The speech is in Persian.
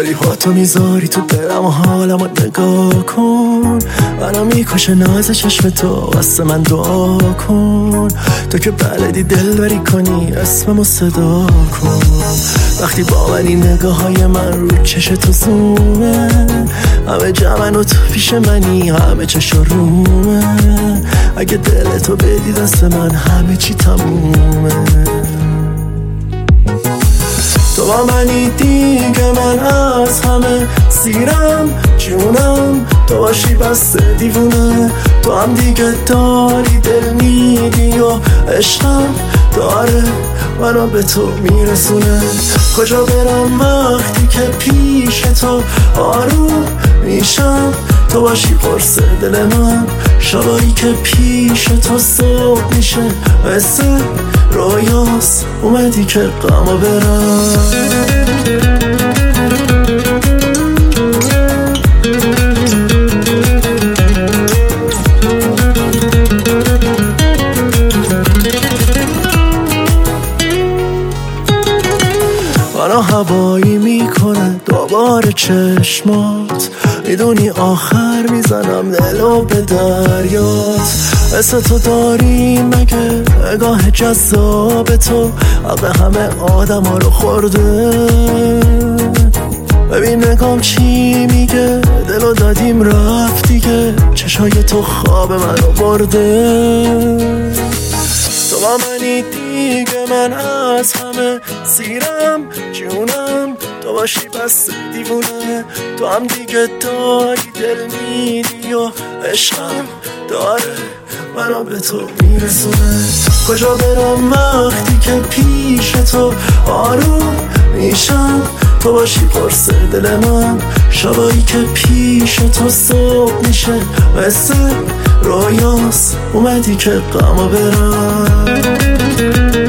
داری هاتو میذاری تو دلم و حالمو نگاه کن. منو میکشه ناز چشم تو، واسه من دعا کن. تو که بلدی دل بری کنی اسممو صدا کن. وقتی با منی نگاه های من رو چش تو زومه، همه جمعن و تو پیش منی، همه چش و رومه. اگه دل تو بدی دست من همه چی تمومه. تو با منی دیگه من از همه سیرم جونم، تو باشی بس دیوونه. تو هم دیگه داری دل میدی و عشقم داره منو به تو میرسونه. کجا برم وقتی که پیش تو آروم میشم، تو باشی قرص دل من. شبایی که پیش تو صبح میشه مثل رویاست، اومدی که غمو برم. منو هوایی میکنه دوباره چشمات، میدونی آخر میزنم دلو به دریات. مثل تو داری مگه نگاه جذاب تو، عقل همه آدم ها رو خورده. ببین نگام چی میگه، دلو دادیم رفت دیگه، چشای تو خواب منو برده. تو با منی دیگه من از همه سیرم جونم، تو باشی بس دیوونه. تو هم دیگه داری دل میدی و عشقم داره منو به تو میرسونه. کجا برم وقتی که پیش تو آروم میشم، تو باشی قرص دل من. شبایی که پیش تو صبح میشه مثل رویاست، اومدی که غمو برم.